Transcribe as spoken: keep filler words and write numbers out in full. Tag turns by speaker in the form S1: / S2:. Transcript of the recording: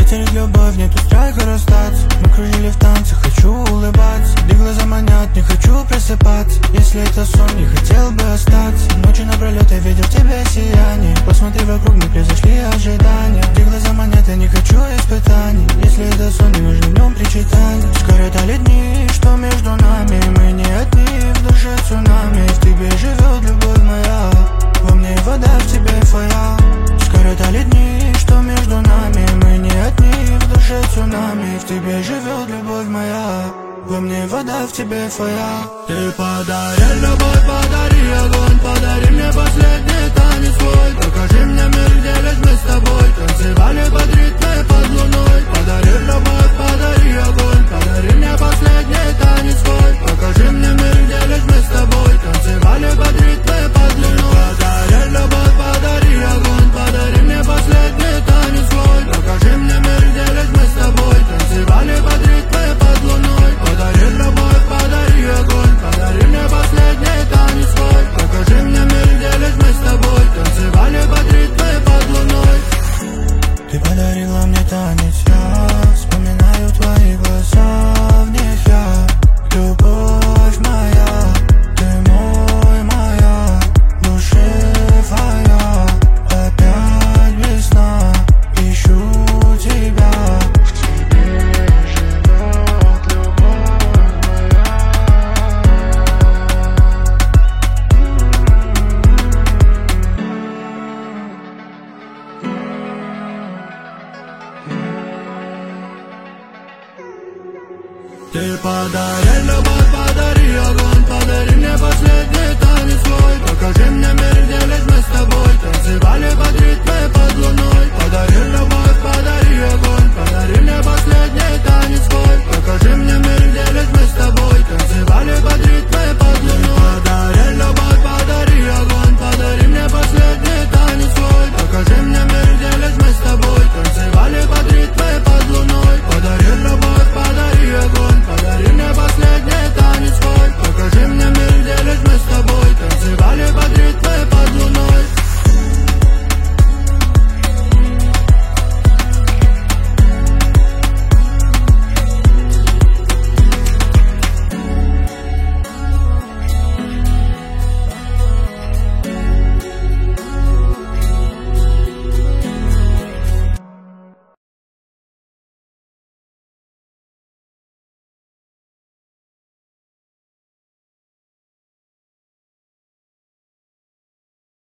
S1: потерять любовь, нету страха расстаться. Мы кружили в танце, хочу улыбаться. Где глаза манят, не хочу просыпаться. Если это сон, не хотел бы остаться. Ночью напролет я видел тебе сияние. Посмотри вокруг, не произошли ожидания. Где глаза манят, я не хочу испытаний. Если это сон, не нужно в нем причитания. Скоротали дни, что между нами. Мы не одни, в душе цунами. В тебе живет любовь моя. Во мне вода, в тебе фая. Скоротали дни, что между нами. Мы не одни, в душе цунами. В тебе живет любовь моя. Во мне вода, в тебе фая. Ты подари любовь, подари огонь. Подари мне последний танец свой. Покажи мне мир, где лишь мы с тобой танцевали под ритмы под луной. Подари любовь, подари огонь. Подари мне последний танец свой. Покажи мне мир, где лишь мы с тобой танцевали под ритмы под луной. Подари любовь, подари огонь. Подари мне последний танец свой. Покажи мне мир, где лишь мы с тобой танцевали под ритмы под луной. Подари любовь, подари огонь. Подари мне последний танец свой. Покажи мне мир, где лишь мы с тобой танцевали под ритмы под луной. Ты подарила мне танец, я вспоминаю твои глаза, в них я, любовь моя. Ты мой, моя, душевая. Опять весна, ищу тебя. В тебе живет любовь моя. Ты подари